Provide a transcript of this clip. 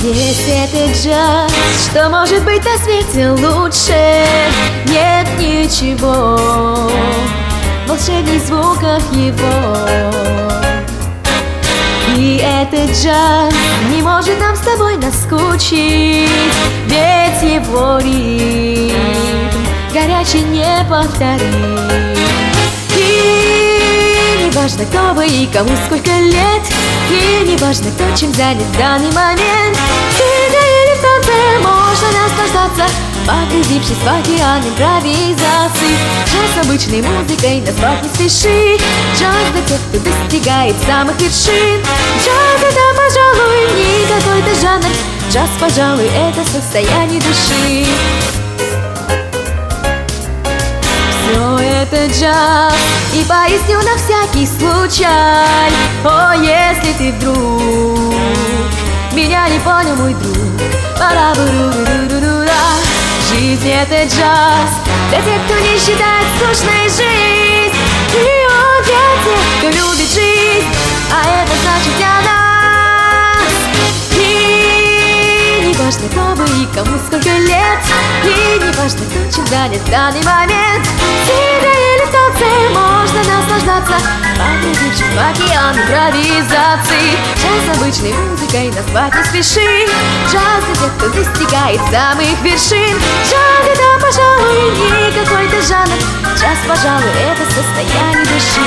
Если это джаз, что может быть на свете лучше? Нет ничего волшебней звуков его. И этот джаз не может нам с тобой наскучить, ведь его ритм горячий не повторить. И не важно, кто вы и кому сколько лет, и не важно, кто чем занят в данный момент. Сидя или в танце можно наслаждаться, погрузившись в океан импровизации. Джаз обычной музыкой назвать не спеши. Джаз для тех, кто достигает самых вершин. Джаз — это, пожалуй, не какой-то жанр. Джаз, пожалуй, это состояние души. Все это джаз, и поясню на всякий случай. О, если ты вдруг меня не понял, мой друг, пара-бу-ру-ру-ру-ру-ра. Жизнь — это джаз для тех, кто не считает скучной жизнь. И он для тех, кто любит жизнь, а это значит для нас. И не важно, кто вы и кому сколько лет, и не важно, кто чем занят в данный момент. Сидя или в танце можно наслаждаться, погрузившись в океан импровизации. Джаз обычной музыкой назвать не спеши. Джаз для тех, кто достигает самых вершин. Джаз — это, пожалуй, не какой-то жанр. Джаз, пожалуй, это состояние души.